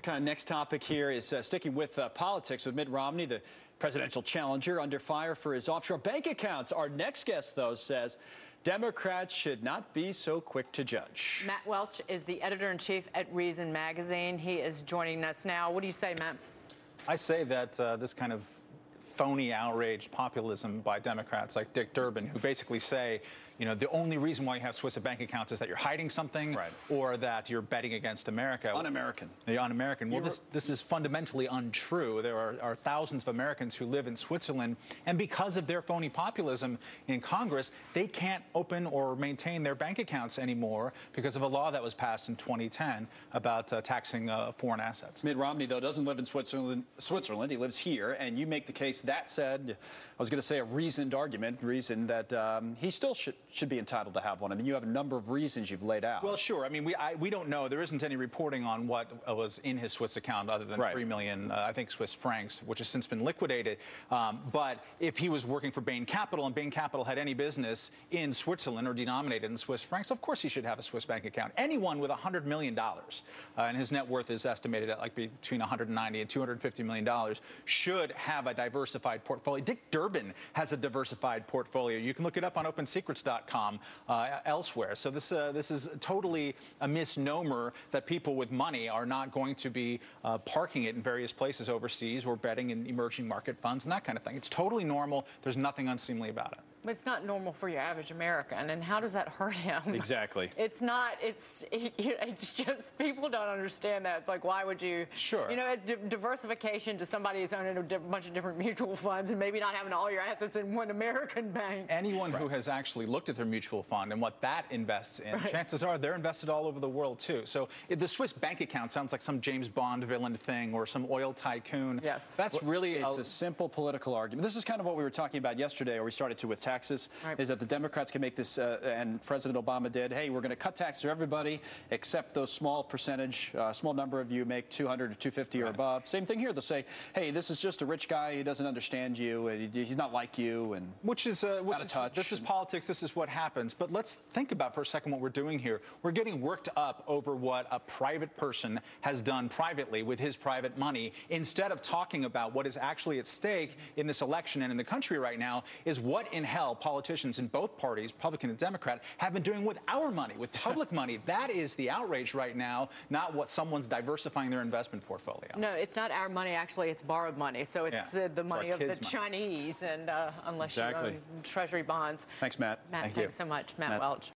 next topic here is sticking with politics with Mitt Romney, the presidential challenger, under fire for his offshore bank accounts. Our next guest, though, says Democrats should not be so quick to judge. Matt Welch is the editor-in-chief at Reason Magazine. He is joining us now. What do you say, Matt? I say that this kind of phony, outraged populism by Democrats like Dick Durbin, who basically say, you know, the only reason why you have Swiss bank accounts is that you're hiding something, right, or that you're betting against America. Un-American. Un-American. Well, this is fundamentally untrue. There are thousands of Americans who live in Switzerland, and because of their phony populism in Congress, they can't open or maintain their bank accounts anymore because of a law that was passed in 2010 about taxing foreign assets. Mitt Romney, though, doesn't live in Switzerland. He lives here, and you make the case. That said, I was going to say a reasoned argument, reason that he still should be entitled to have one. I mean, you have a number of reasons you've laid out. Well, sure. I mean, we don't know. There isn't any reporting on what was in his Swiss account other than 3 million, I think, Swiss francs, which has since been liquidated. But if he was working for Bain Capital and Bain Capital had any business in Switzerland or denominated in Swiss francs, of course he should have a Swiss bank account. Anyone with $100 million, and his net worth is estimated at like between $190 and $250 million, should have a diversified portfolio. Dick Durbin has a diversified portfolio. You can look it up on OpenSecrets.com elsewhere. So this is totally a misnomer that people with money are not going to be parking it in various places overseas or betting in emerging market funds and that kind of thing. It's totally normal. There's nothing unseemly about it. But it's not normal for your average American, and how does that hurt him? Exactly. It's not. It's just people don't understand that. It's like, why would you? Sure. You know, diversification to somebody who's owning a bunch of different mutual funds and maybe not having all your assets in one American bank. Anyone who has actually looked at their mutual fund and what that invests in, chances are they're invested all over the world too. So the Swiss bank account sounds like some James Bond villain thing or some oil tycoon. Yes. That's really it's a simple political argument. This is kind of what we were talking about yesterday, or we started to with taxes, is that the Democrats can make this, and President Obama did, hey, we're going to cut taxes to everybody except those small percentage, small number of you make 200 or 250 or above. Same thing here. They'll say, hey, this is just a rich guy. He doesn't understand you. And he's not like you. And which is out of touch. This is politics. This is what happens. But let's think about for a second what we're doing here. We're getting worked up over what a private person has done privately with his private money, instead of talking about what is actually at stake in this election and in the country right now is what in hell politicians in both parties, Republican and Democrat, have been doing with our money, with public money. That is the outrage right now, not what someone's diversifying their investment portfolio. No, it's not our money. Actually, it's borrowed money. So it's the money of the Chinese, and unless you own Treasury bonds. Thanks, Matt. Matt, thanks so much. Matt Welch.